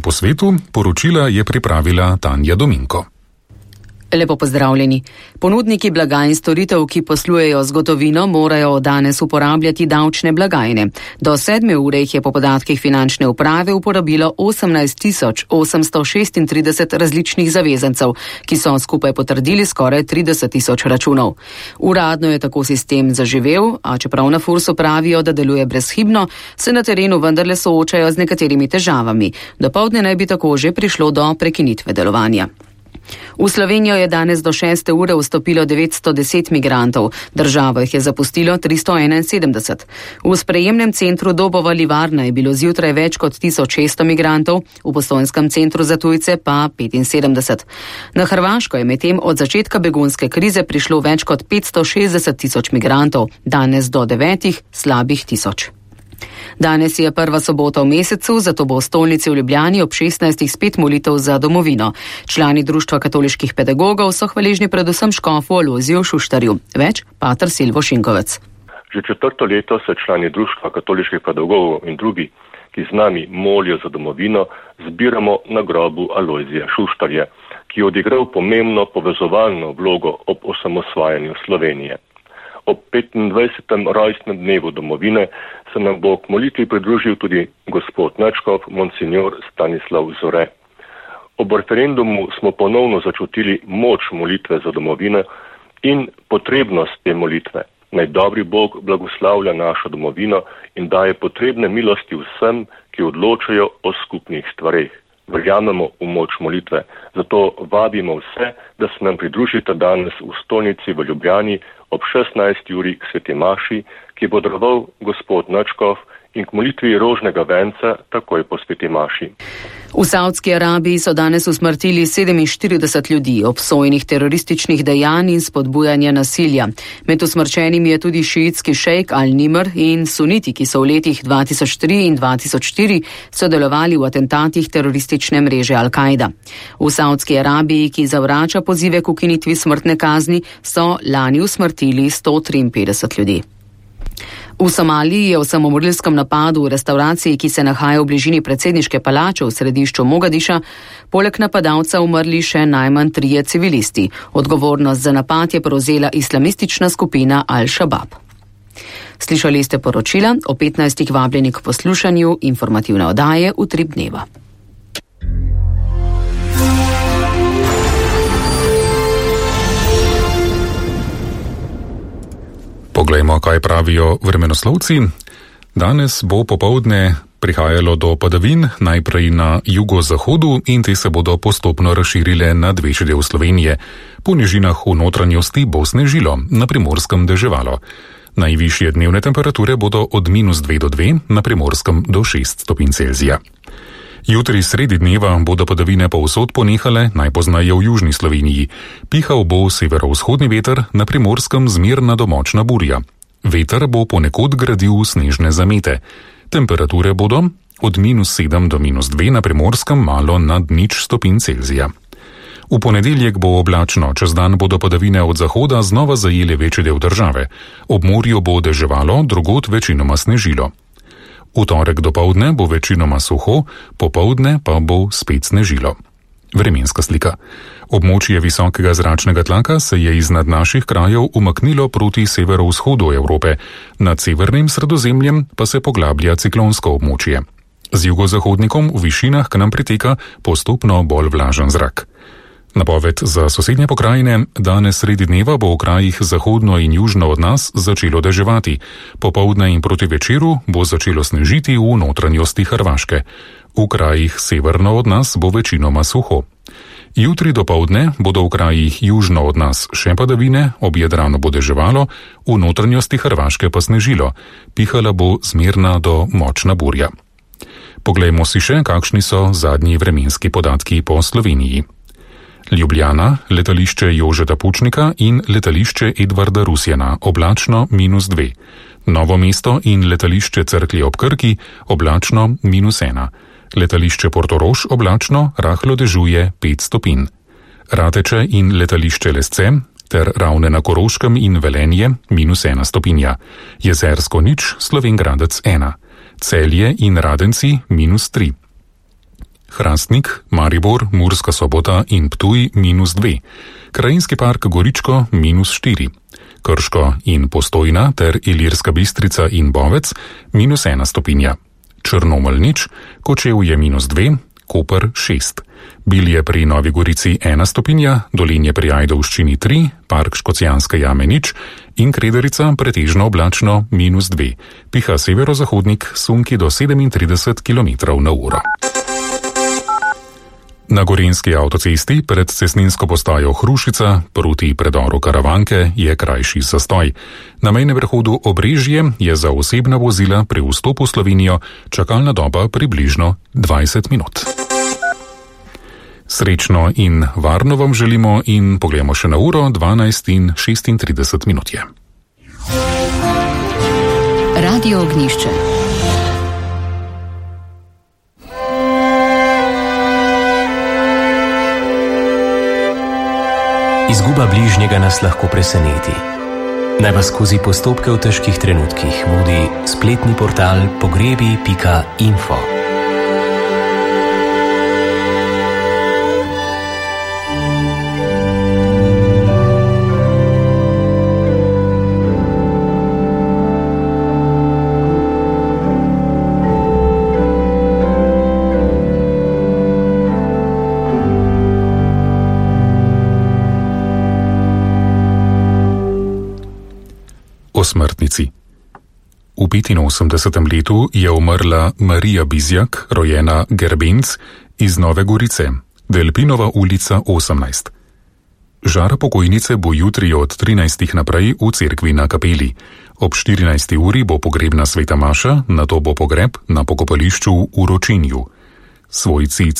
po svetu, poročila je pripravila Tanja Dominko. Lepo pozdravljeni. Ponudniki blaga in storitev, ki poslujejo z gotovino, morajo danes uporabljati davčne blagajne. Do 7 ure jih je po podatkih finančne uprave uporabilo 18.836 različnih zavezancev, ki so skupaj potrdili skoraj 30.000 računov. Uradno je tako sistem zaživel, a čeprav na Fursu pravijo, da deluje brezhibno, se na terenu vendarle soočajo z nekaterimi težavami. Dopoldne naj bi tako že prišlo do prekinitve delovanja. V Slovenijo je danes do 6. ure vstopilo 910 migrantov, državo jih je zapustilo 371. V sprejemnem centru Dobova Livarna je bilo zjutraj več kot 1600 migrantov, v Postojnskem centru za tujce pa 75. Na Hrvaško je medtem od začetka begunske krize prišlo več kot 560.000 migrantov, danes do 9 slabih tisoč. Danes je prva sobota v mesecu, zato bo v stolnici v Ljubljani ob 16. spet molitev za domovino. Člani Društva katoliških pedagogov so hvaležni predvsem škofu Alojziju Šuštarju. Več pater Silvo Šinkovec. Že 4. leto se člani Društva katoliških pedagogov in drugi, ki z nami molijo za domovino, zbiramo na grobu Alojzija Šuštarja, ki je odigral pomembno povezovalno vlogo ob osamosvajanju Slovenije. Ob 25. rojstnem dnevu domovine se nam bo k molitvi pridružil tudi gospod nadškof monsignor Stanislav Zore. Ob referendumu smo ponovno začutili moč molitve za domovino in potrebnost te molitve. Naj dobri Bog blagoslavlja našo domovino in daje potrebne milosti vsem, ki odločajo o skupnih stvareh. Verjamemo v moč molitve, zato vabimo vse, da se nam pridružite danes v stolnici v Ljubljani ob 16. uri k sveti maši, ki bo daroval gospod nadškof, in k molitvi rožnega venca takoj po sveti maši. V Saudski Arabiji so danes usmrtili 47 ljudi, obsojenih terorističnih dejanj in spodbujanja nasilja. Med usmrčenimi je tudi šiitski šejk Al-Nimr in suniti, ki so v letih 2003 in 2004 sodelovali v atentatih teroristične mreže Al-Kaida. V Saudski Arabiji, ki zavrača pozive k ukinitvi smrtne kazni, so lani usmrtili 153 ljudi. V Somaliji je v samomorilskem napadu v restavraciji, ki se nahaja v bližini predsedniške palače v središču Mogadiša, poleg napadalca umrli še najmanj 3 civilisti. Odgovornost za napad je prevzela islamistična skupina Al-Shabaab. Slišali ste poročila, o 15. vabljeni k poslušanju informativne oddaje Utrip dneva. Poglejmo, kaj pravijo vremenoslovci. Danes bo popoldne prihajalo do padavin, najprej na jugozahodu, in te se bodo postopno razširile na večji del Slovenije. Po nižinah v notranjosti bo snežilo, na Primorskem deževalo. Najvišje dnevne temperature bodo od -2 do 2, na Primorskem do 6 stopinj Celzija. Jutri sredi dneva bodo padavine povsod ponehale, najpozneje v južni Sloveniji. Pihal bo severovzhodni veter, na Primorskem zmerna do močna burja. Veter bo ponekod gradil snežne zamete. Temperature bodo od -7 do -2, na Primorskem malo nad 0 stopinj Celzija. V ponedeljek bo oblačno, čez dan bodo padavine od zahoda znova zajele večji del države. Ob morju bo deževalo, drugod večinoma snežilo. V torek dopoldne bo večinoma suho, popoldne pa bo spet snežilo. Vremenska slika. Območje visokega zračnega tlaka se je iznad naših krajev umaknilo proti severovzhodu Evrope, nad severnim Sredozemljem pa se poglablja ciklonsko območje. Z jugozahodnikom v višinah k nam priteka postopno bolj vlažen zrak. Napoved za sosednje pokrajine: danes sredi dneva bo v krajih zahodno in južno od nas začelo deževati. Popoldne in proti večeru bo začelo snežiti v notranjosti Hrvaške. V krajih severno od nas bo večinoma suho. Jutri dopoldne bodo v krajih južno od nas še padavine, ob Jadranu bo deževalo, v notranjosti Hrvaške pa snežilo. Pihala bo zmerna do močna burja. Poglejmo si še, kakšni so zadnji vremenski podatki po Sloveniji. Ljubljana, letališče Jožeta Pučnika in letališče Edvarda Rusjana, oblačno -2. Novo mesto in letališče Cerklje ob Krki, oblačno -1. Letališče Portorož, oblačno, rahlo dežuje 5 stopinj. Rateče in letališče Lesce ter Ravne na Koroškem in Velenje -1 stopinja. Jezersko nič, Slovenj Gradec 1. Celje in Radenci -3. Hrastnik, Maribor, Murska Sobota in Ptuj -2, Krajinski park Goričko -4, Krško in Postojna ter Ilirska Bistrica in Bovec -1 stopinja, Črnomelj nič, Kočevje -2, Koper 6, Bilje pri Novi Gorici 1 stopinja, Dolenje pri Ajdovščini 3, Park Škocjanske jame nič in Krederica pretežno oblačno -2, piha severozahodnik, sunki do 37 km/h. Na Gorenjski avtocesti pred cestninsko postajo Hrušica proti predoru Karavanke je krajši zastoj. Na mejnem prehodu Obrežje je za osebna vozila pri vstopu v Slovenijo čakalna doba približno 20 minut. Srečno in varno vam želimo in pogledamo še na uro 12:36 je. Radio Ognjišče. Izguba bližnjega nas lahko preseneti. Naj vas skozi postopke v težkih trenutkih vodi spletni portal pogrebi.info. O smrtnici. V 85. letu je umrla Marija Bizjak, rojena Gerbenc, iz Nove Gorice, Delpinova ulica 18. Žara pokojnice bo jutri od 13. naprej v cerkvi na kapeli. Ob 14. uri bo pogrebna sveta maša, nato bo pogreb na pokopališču v Ročinju. Svojci